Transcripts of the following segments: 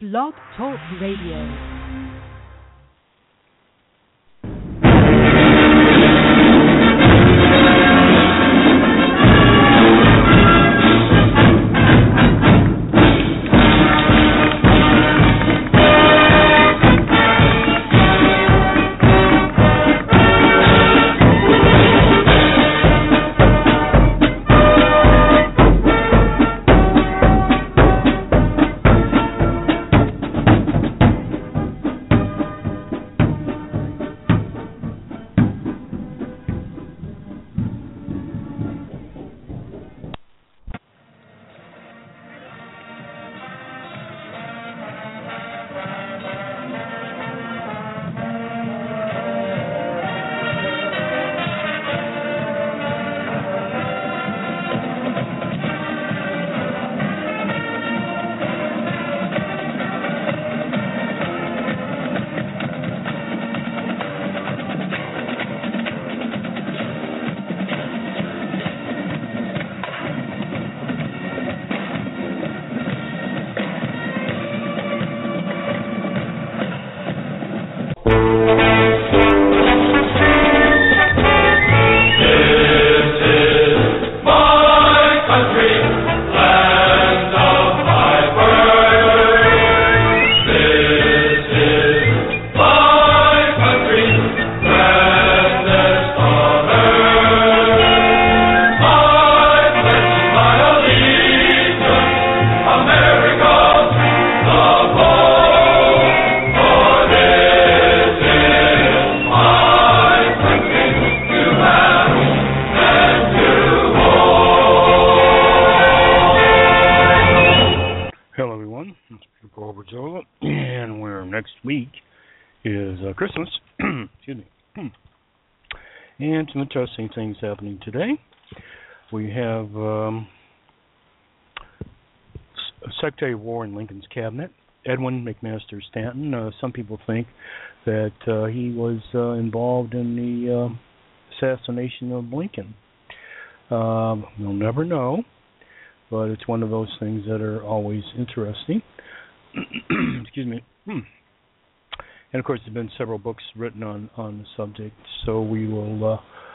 Blog Talk Radio. Christmas. Excuse me. And some interesting things happening today. We have Secretary of War in Lincoln's cabinet, Edwin McMaster Stanton. Some people think that he was involved in the assassination of Lincoln. We'll never know, but it's one of those things that are always interesting. Excuse me. And, of course, there have been several books written on the subject, so we will,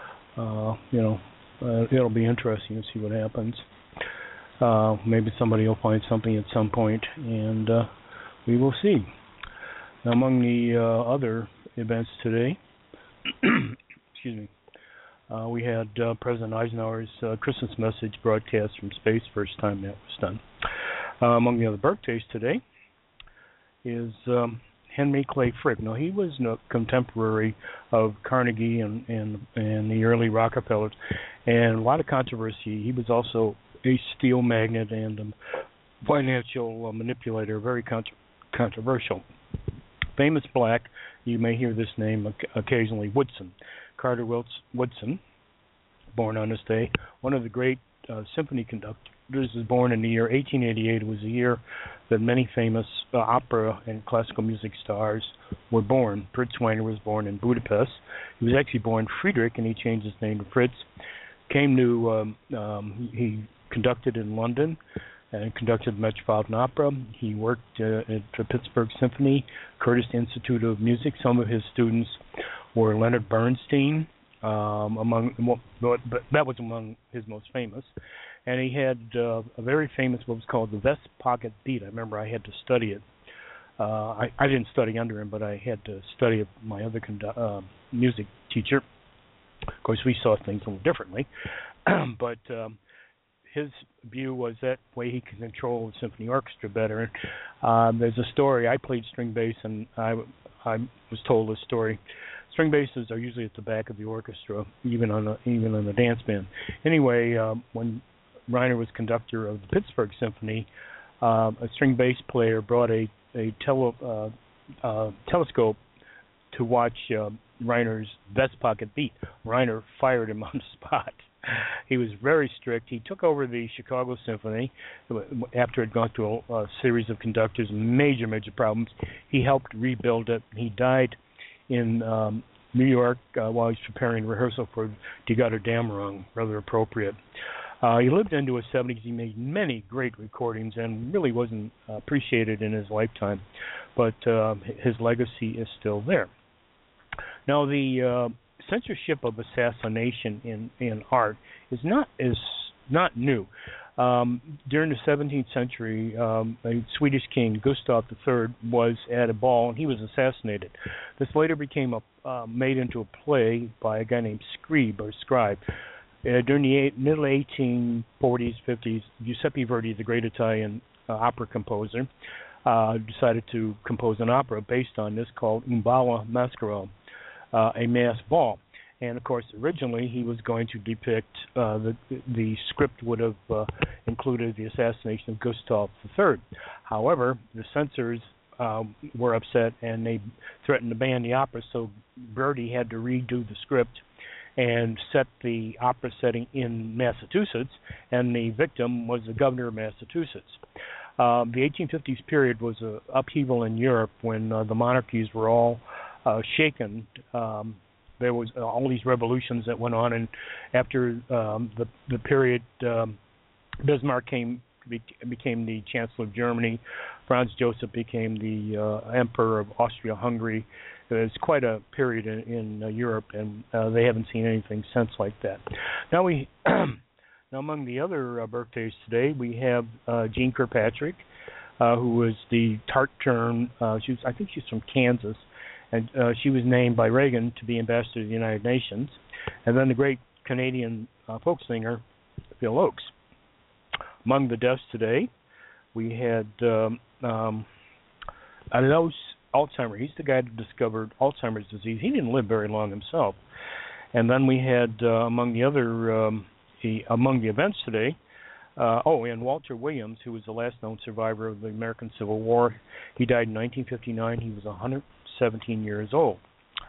it'll be interesting to see what happens. Maybe somebody will find something at some point, and we will see. Now, among the other events today, excuse me, we had President Eisenhower's Christmas message broadcast from space, first time that was done. Among the other birthdays today is Henry Clay Frick. Now, he was a contemporary of Carnegie and the early Rockefellers, and a lot of controversy. He was also a steel magnate and a financial manipulator, very controversial. Famous black, you may hear this name occasionally, Woodson. Carter Woodson, born on this day, one of the great symphony conductors, was born in the year 1888. It was a year that many famous opera and classical music stars were born. Fritz Weiner was born in Budapest. He was actually born Friedrich, and he changed his name to Fritz. He conducted in London and conducted the Metropolitan Opera. He worked at the Pittsburgh Symphony, Curtis Institute of Music. Some of his students were Leonard Bernstein, but that was among his most famous. And he had a very famous, what was called the Vest Pocket Beat. I remember I had to study it. I didn't study under him, but I had to study it, my other music teacher. Of course, we saw things a little differently. But his view was that way he could control the symphony orchestra better. There's a story. I played string bass, and I was told this story. String basses are usually at the back of the orchestra, even on the dance band. Anyway, when Reiner was conductor of the Pittsburgh Symphony, a string bass player brought a telescope to watch Reiner's Vest Pocket Beat. Reiner fired him on the spot. He was very strict. He took over the Chicago Symphony after it had gone through a series of conductors, major problems. He helped rebuild it. He died in New York while he was preparing rehearsal for Die Gotterdammerung, rather appropriate. He lived into his 70s. He made many great recordings and really wasn't appreciated in his lifetime, but his legacy is still there. Now, the censorship of assassination in art is not new. During the 17th century, a Swedish king, Gustav III, was at a ball and he was assassinated. This later became made into a play by a guy named Scribe. During the middle 1840s, 50s, Giuseppe Verdi, the great Italian opera composer, decided to compose an opera based on this called Un Balla Maschera, a masked ball. And of course, originally he was going to depict the script would have included the assassination of Gustav III. However, the censors were upset and they threatened to ban the opera, so Verdi had to redo the script and set the opera setting in Massachusetts, and the victim was the governor of Massachusetts. The 1850s period was an upheaval in Europe when the monarchies were all shaken. There was all these revolutions that went on, and after the period, Bismarck became the Chancellor of Germany. Franz Joseph became the Emperor of Austria-Hungary. It was quite a period in Europe, and they haven't seen anything since like that. Now now among the other birthdays today, we have Jeane Kirkpatrick, who was the Tarterne. I think she's from Kansas. And she was named by Reagan to be ambassador to the United Nations. And then the great Canadian folk singer, Phil Oakes. Among the deaths today, we had Alois Alzheimer. He's the guy that discovered Alzheimer's disease. He didn't live very long himself. And then we had, among the events today, and Walter Williams, who was the last known survivor of the American Civil War. He died in 1959. He was 117 years old.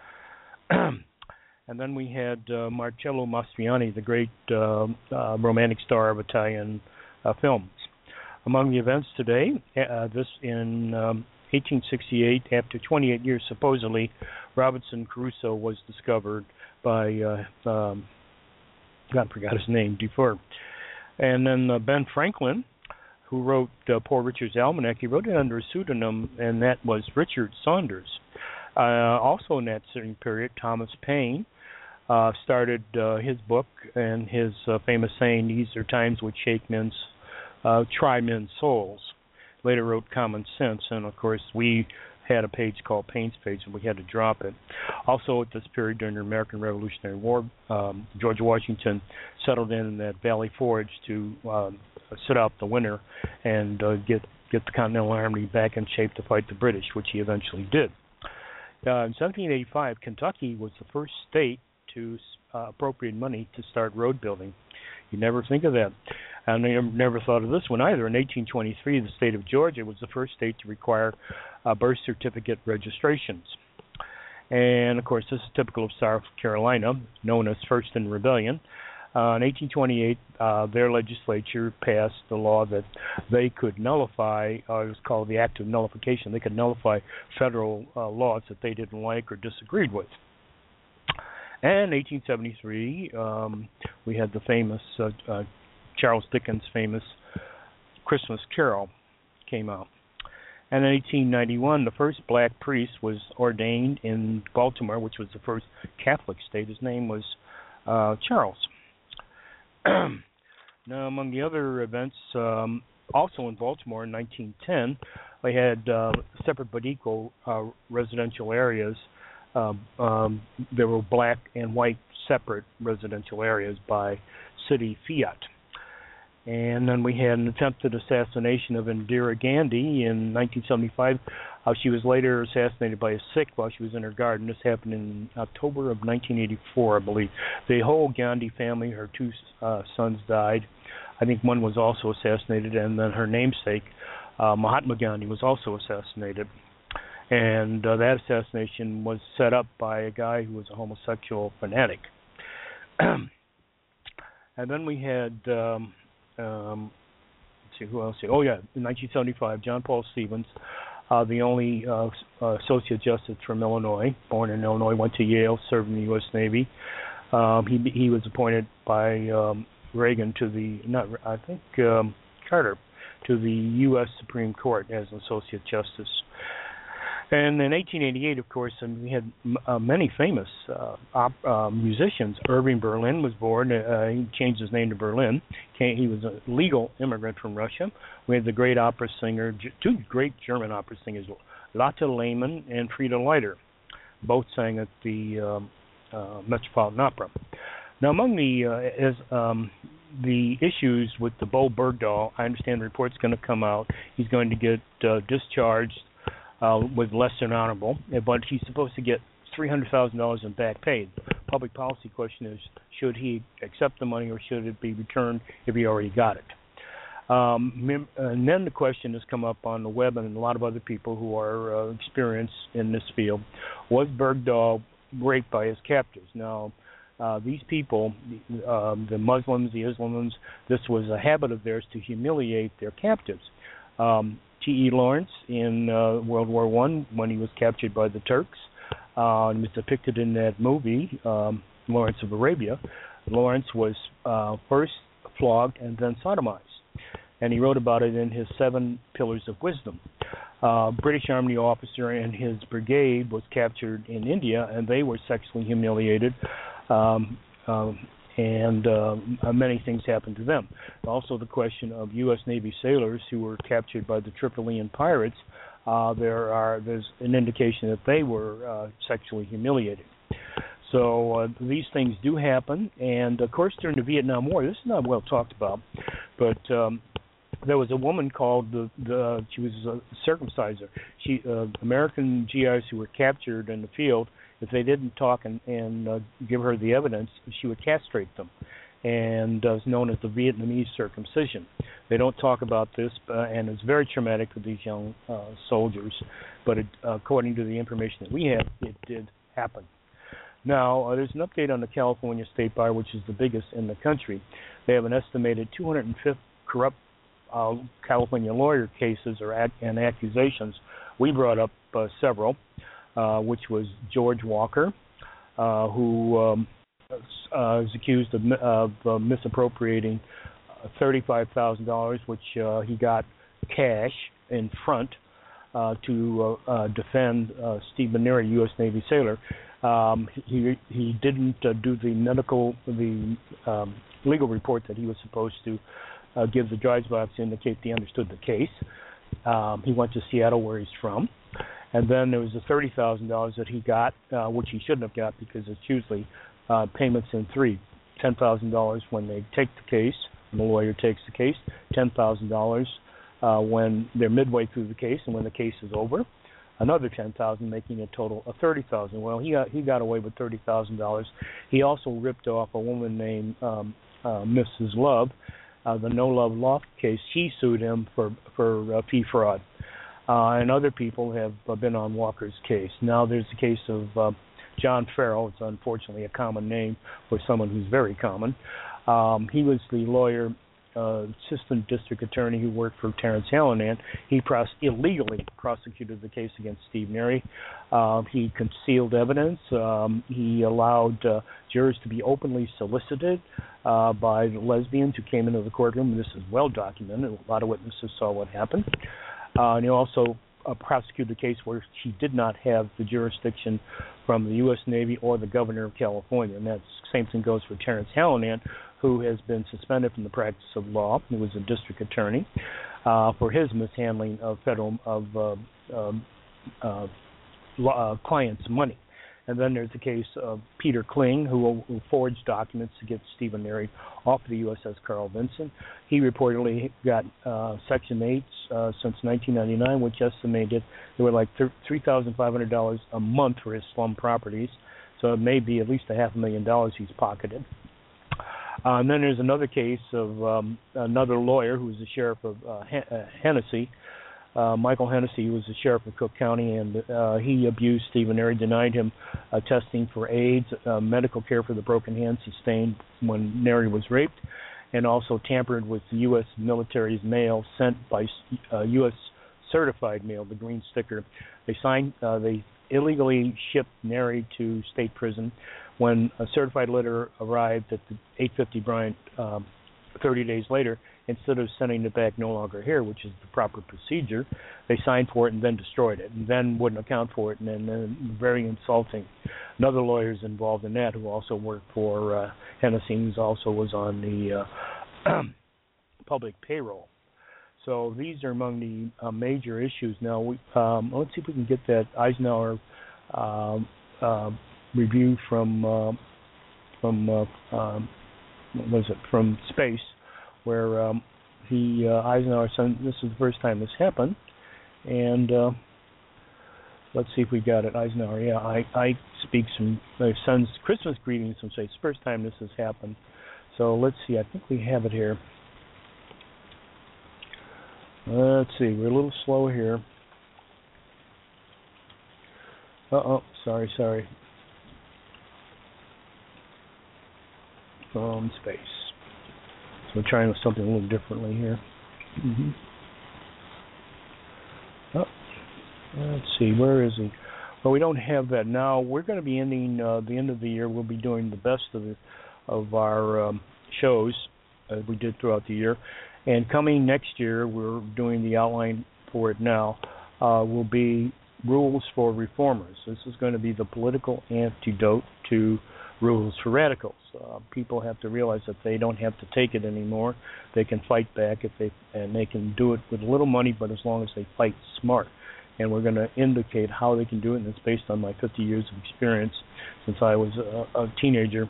And then we had Marcello Mastroianni, the great romantic star of Italian films. Among the events today, this in 1868, after 28 years supposedly, Robinson Crusoe was discovered by, God, I forgot his name, Dufour. And then Ben Franklin, who wrote Poor Richard's Almanac, he wrote it under a pseudonym, and that was Richard Saunders. Also in that same period, Thomas Paine started his book and his famous saying, "These are times which shake men's, try men's souls." Later wrote Common Sense, and of course we had a page called Paine's Page, and we had to drop it. Also at this period during the American Revolutionary War, George Washington settled in at Valley Forge to sit out the winter and get the Continental Army back in shape to fight the British, which he eventually did. In 1785, Kentucky was the first state to appropriate money to start road building. You never think of that. And I never thought of this one either. In 1823, the state of Georgia was the first state to require birth certificate registrations. And, of course, this is typical of South Carolina, known as First in Rebellion. In 1828, their legislature passed a law that they could nullify, it was called the Act of Nullification. They could nullify federal laws that they didn't like or disagreed with. And in 1873, we had the famous Charles Dickens' famous Christmas Carol came out. And in 1891, the first black priest was ordained in Baltimore, which was the first Catholic state. His name was Charles. Now, among the other events, also in Baltimore in 1910, we had separate but equal residential areas. There were black and white separate residential areas by city fiat. And then we had an attempted assassination of Indira Gandhi in 1975. She was later assassinated by a Sikh while she was in her garden. This happened in October of 1984, I believe. The whole Gandhi family, her two sons died. I think one was also assassinated, and then her namesake, Mahatma Gandhi, was also assassinated. And that assassination was set up by a guy who was a homosexual fanatic. And then we had... let's see, who else? Oh, yeah, in 1975, John Paul Stevens, the only associate justice from Illinois, born in Illinois, went to Yale, served in the U.S. Navy. He was appointed by Reagan to the Carter to the U.S. Supreme Court as an associate justice. And in 1888, of course, we had many famous musicians. Irving Berlin was born. He changed his name to Berlin. He was a legal immigrant from Russia. We had the great opera singer, two great German opera singers, Lotte Lehmann and Frieda Leiter. Both sang at the Metropolitan Opera. Now, among the issues with the Bo Bergdahl, I understand the report's going to come out. He's going to get discharged with less than honorable, but he's supposed to get $300,000 in back pay. The public policy question is, should he accept the money or should it be returned if he already got it? And then the question has come up on the web and a lot of other people who are experienced in this field. Was Bergdahl raped by his captors? Now, these people, the Muslims, the Islams, this was a habit of theirs to humiliate their captives. T.E. Lawrence in World War I, when he was captured by the Turks, and was depicted in that movie, Lawrence of Arabia. Lawrence was first flogged and then sodomized. And he wrote about it in his 7 Pillars of Wisdom. British Army officer and his brigade was captured in India, and they were sexually humiliated, and many things happened to them. Also, the question of U.S. Navy sailors who were captured by the Tripolian pirates, there's an indication that they were sexually humiliated. So these things do happen, and of course during the Vietnam War, this is not well talked about, but there was a woman called she was a circumciser. American GIs who were captured in the field, if they didn't talk and give her the evidence, she would castrate them, and is known as the Vietnamese circumcision. They don't talk about this, and it's very traumatic for these young soldiers, but according to the information that we have, it did happen. Now, there's an update on the California State Bar, which is the biggest in the country. They have an estimated 250 corrupt California lawyer cases and accusations. We brought up several, which was George Walker, who is accused of misappropriating $35,000, which he got cash in front to defend Steve Maneri, U.S. Navy sailor. He didn't do the legal report that he was supposed to give the judge box to indicate he understood the case. He went to Seattle, where he's from. And then there was the $30,000 that he got, which he shouldn't have got because it's usually payments in 3. $10,000 when they take the case, when the lawyer takes the case, $10,000 when they're midway through the case and when the case is over, another $10,000, making a total of $30,000. Well, he got away with $30,000. He also ripped off a woman named Mrs. Love, the No Love Loft case. She sued him for fee fraud. And other people have been on Walker's case. Now there's the case of John Farrell. It's unfortunately a common name for someone who's very common. He was the lawyer, assistant district attorney who worked for Terrence Hallinan. He illegally prosecuted the case against Steve Neri. He concealed evidence. He allowed jurors to be openly solicited by the lesbians who came into the courtroom. This is well documented. A lot of witnesses saw what happened. And he also prosecuted the case where he did not have the jurisdiction from the U.S. Navy or the governor of California. And that same thing goes for Terrence Hallinan, who has been suspended from the practice of law. He was a district attorney for his mishandling of federal clients' money. And then there's the case of Peter Kling, who forged documents to get Stephen Neri off the USS Carl Vinson. He reportedly got Section 8 since 1999, which estimated there were like $3,500 a month for his slum properties. So it may be at least $500,000 he's pocketed. And then there's another case of another lawyer who was the sheriff of Hennessy. Michael Hennessy was the sheriff of Cook County, and he abused Stephen Neri, denied him testing for AIDS, medical care for the broken hand sustained when Neri was raped, and also tampered with the U.S. military's mail sent by U.S. certified mail, the green sticker. They illegally shipped Neri to state prison. When a certified letter arrived at the 850 Bryant 30 days later, instead of sending it back no longer here, which is the proper procedure, they signed for it and then destroyed it, and then wouldn't account for it, and then very insulting. Another lawyer is involved in that who also worked for Hennessy, who also was on the public payroll. So these are among the major issues. Now, let's see if we can get that Eisenhower review from from space, where Eisenhower said this is the first time this happened, and let's see if we got it. Eisenhower, yeah, I speak my son's Christmas greetings and say it's the first time this has happened. So let's see, I think we have it here. Let's see, we're a little slow here. Sorry. From space. So we're trying something a little differently here. Let's see, where is he? Well, we don't have that now. We're going to be ending the end of the year. We'll be doing the best of our shows as we did throughout the year. And coming next year, we're doing the outline for it now, will be Rules for Reformers. This is going to be the political antidote to Rules for Radicals. People have to realize that they don't have to take it anymore. They can fight back and they can do it with little money, but as long as they fight smart. And we're going to indicate how they can do it, and it's based on my 50 years of experience since I was a teenager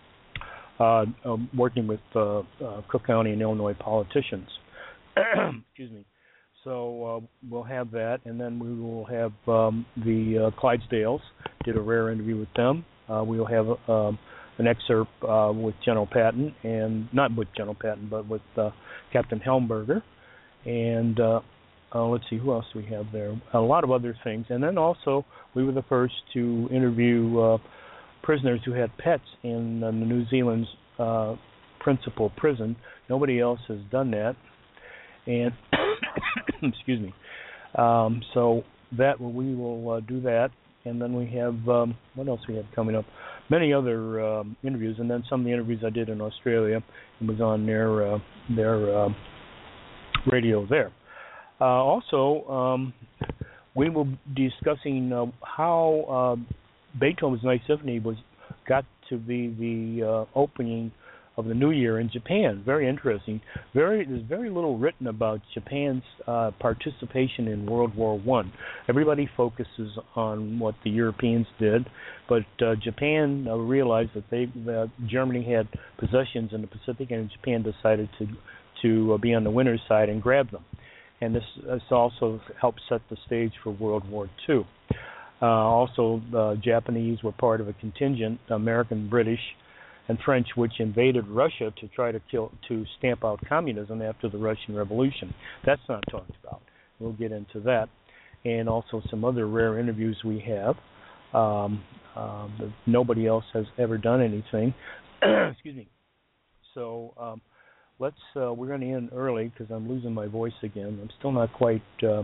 working with Cook County and Illinois politicians. Excuse me. So we'll have that, and then we will have the Clydesdales. Did a rare interview with them. We'll have an excerpt with General Patton, and not with General Patton, but with Captain Helmberger. And let's see, who else do we have there? A lot of other things. And then also, we were the first to interview prisoners who had pets in New Zealand's principal prison. Nobody else has done that. And excuse me. So that we will do that, and then we have what else we have coming up? Many other interviews, and then some of the interviews I did in Australia and was on their radio there. Also, we will be discussing how Beethoven's Ninth Symphony got to be the opening of the new year in Japan. Very interesting. There's very little written about Japan's participation in World War I. Everybody focuses on what the Europeans did, but Japan realized that Germany had possessions in the Pacific, and Japan decided to be on the winner's side and grab them. And this also helped set the stage for World War II. Also, the Japanese were part of a contingent, American, British, and French, which invaded Russia to try to stamp out communism after the Russian Revolution. That's not talked about. We'll get into that. And also some other rare interviews we have. Nobody else has ever done anything. Excuse me. So we're going to end early because I'm losing my voice again. I'm still not quite,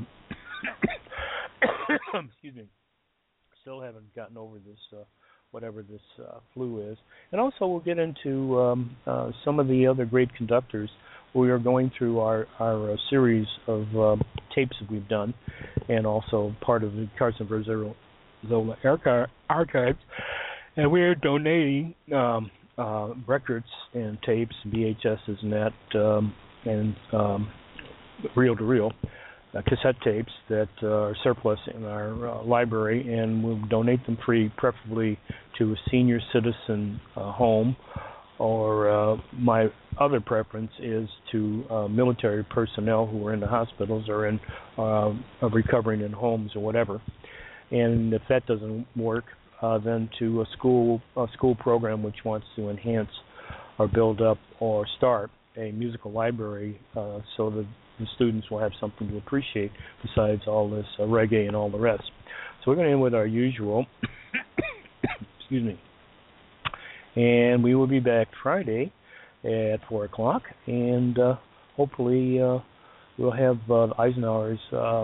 excuse me, still haven't gotten over this, whatever this flu is. And also we'll get into some of the other great conductors. We are going through our series of tapes that we've done, and also part of the Carson Verzola archives. And we're donating records and tapes, VHSs and that, and reel-to-reel cassette tapes that are surplus in our library, and we'll donate them free, preferably to a senior citizen home, or my other preference is to military personnel who are in the hospitals or in recovering in homes or whatever. And if that doesn't work, then to a school program which wants to enhance or build up or start a musical library so that the students will have something to appreciate besides all this reggae and all the rest. So we're going to end with our usual, excuse me, and we will be back Friday at 4 o'clock, and hopefully we'll have Eisenhower's,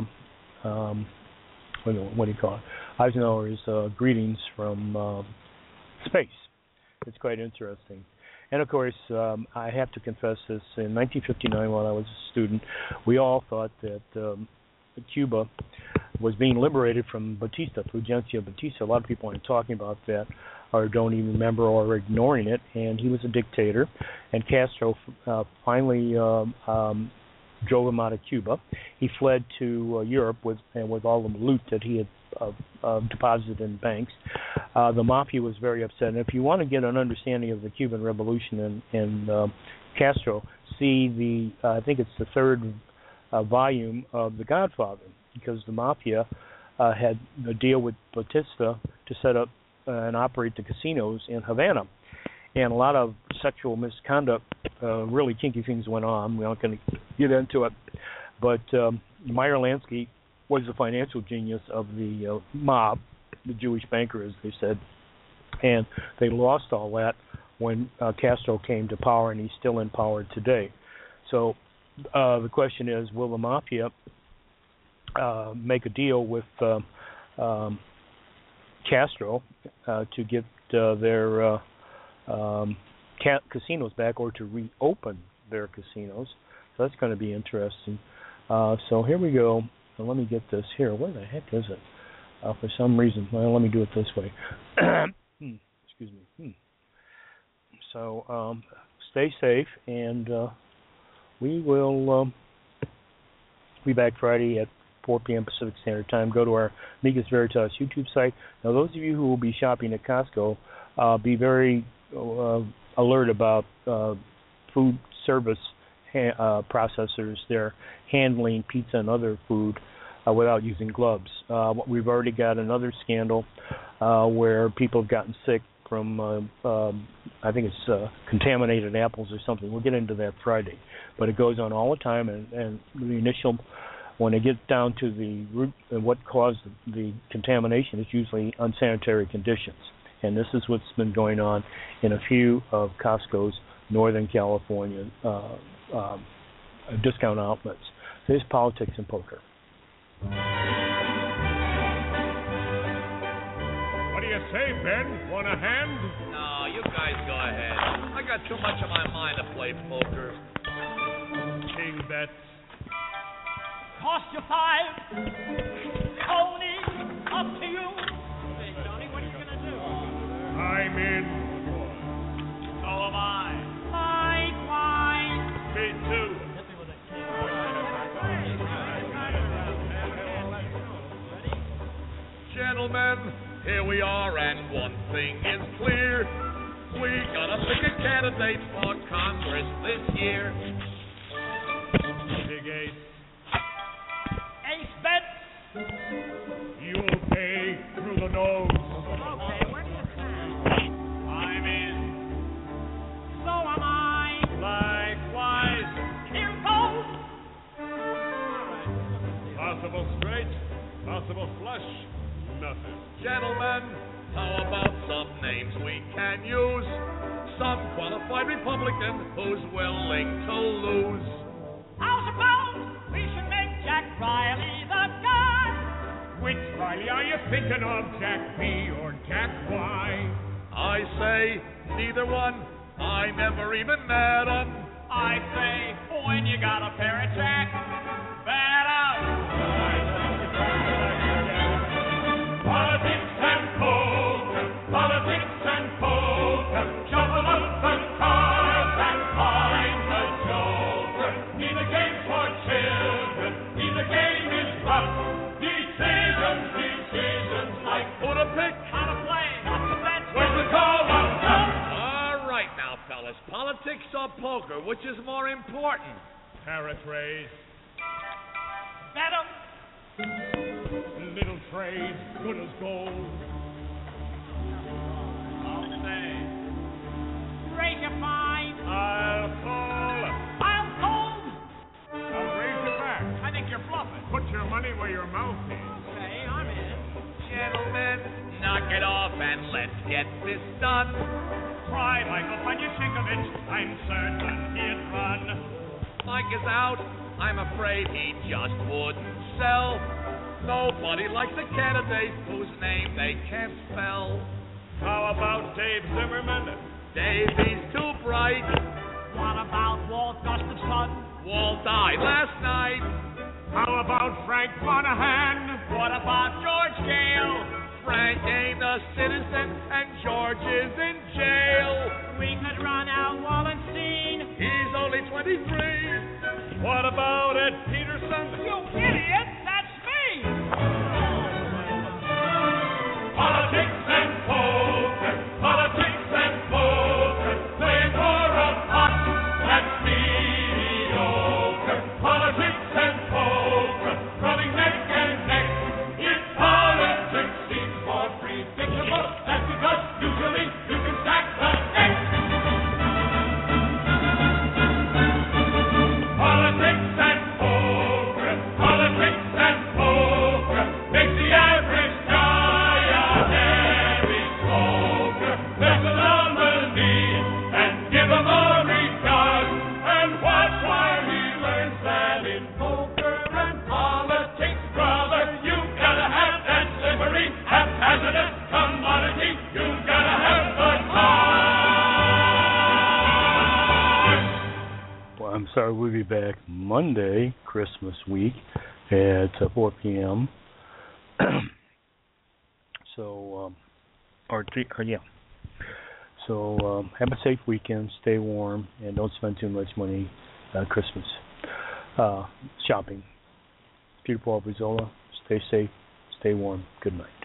what do you call it? Eisenhower's greetings from space. It's quite interesting. And of course, I have to confess this. In 1959, while I was a student, we all thought that Cuba was being liberated from Batista, Fulgencio Batista. A lot of people aren't talking about that, or don't even remember, or are ignoring it. And he was a dictator, and Castro finally drove him out of Cuba. He fled to Europe with all the loot that he had deposited in banks. The mafia was very upset. And if you want to get an understanding of the Cuban Revolution and Castro, see I think it's the third volume of The Godfather, because the mafia had a deal with Batista to set up and operate the casinos in Havana. And a lot of sexual misconduct, really kinky things went on. We're not going to get into it. But Meyer Lansky was the financial genius of the mob, the Jewish banker, as they said. And they lost all that when Castro came to power, and he's still in power today. So the question is, will the mafia make a deal with Castro to get their casinos back, or to reopen their casinos? So that's going to be interesting. So here we go. Now let me get this here. Where the heck is it? For some reason, well, let me do it this way. Excuse me. So stay safe, and we will be back Friday at 4 p.m. Pacific Standard Time. Go to our Migas Veritas YouTube site. Now, those of you who will be shopping at Costco, be very alert about food service processors. They're handling pizza and other food without using gloves. We've already got another scandal where people have gotten sick from, I think it's contaminated apples or something. We'll get into that Friday. But it goes on all the time, and the initial, when they get down to the root and what caused the contamination, it's usually unsanitary conditions. And this is what's been going on in a few of Costco's Northern California discount outlets. So there's politics and poker. What do you say, Ben? Want a hand? No, you guys go ahead. I got too much on my mind to play poker. King bets. Cost you 5. Tony, up to you. Hey, Tony, what are you going to do? I'm in. So am I. Likewise. Me too. Gentlemen, here we are, and one thing is clear. We gotta pick a candidate for Congress this year. Big Ace. Ace bets. You'll pay through the nose. Okay, where do you stand? I'm in. So am I. Likewise. Here goes. Possible straight, possible flush, nothing. Gentlemen, how about some names we can use? Some qualified Republican who's willing to lose. How's about we should make Jack Riley the guy? Which Riley are you thinking of, Jack B or Jack Y? I say neither one. I never even met 'em. I say when you got a pair of Jack, bet out. Politics and poker, politics and poker, shuffle up the cards and find the joker. Neither game for children, neither game is rough. Decisions like Who to pick? How to play, not to bet. when the call was up. All right now, fellas. Politics or poker, which is more important? Paraphrase, Bet 'em. little trade, good as gold. I'll say. Raise your 5. I'll call. I'll fold. I'll raise it back. I think you're bluffing. Put your money where your mouth is. Okay, I'm in. Gentlemen, knock it off and let's get this done. Try Michael Panyashinkovich. I'm certain he'd run. Mike is out. I'm afraid he just wouldn't sell. Nobody likes a candidate whose name they can't spell. How about Dave Zimmerman? Davy's too bright. What about Walt Gustafson? Walt died last night. How about Frank Monahan? What about George Gale? Frank ain't a citizen and George is in jail. We could run out Wallenstein. He's only 23. What about Ed Peterson? You idiot! That's me! Politics and poker, politics and poker, playing for a pot that's mediocre. Politics and poker, rubbing neck and neck. If politics seems more predictable, that's because usually you can stack the deck. Politics and poker, politics and poker, makes the average guy a heavy smoker. There's a nominee and give him a regard, and watch while he learns that in poker and politics, brother, you gotta have that slippery, haphazardous commodity. You gotta have the card. Well, I'm sorry, we'll be back Monday, Christmas week, at 4 p.m. So, So, have a safe weekend, stay warm, and don't spend too much money on Christmas shopping. Peter Paul Brizola, stay safe, stay warm. Good night.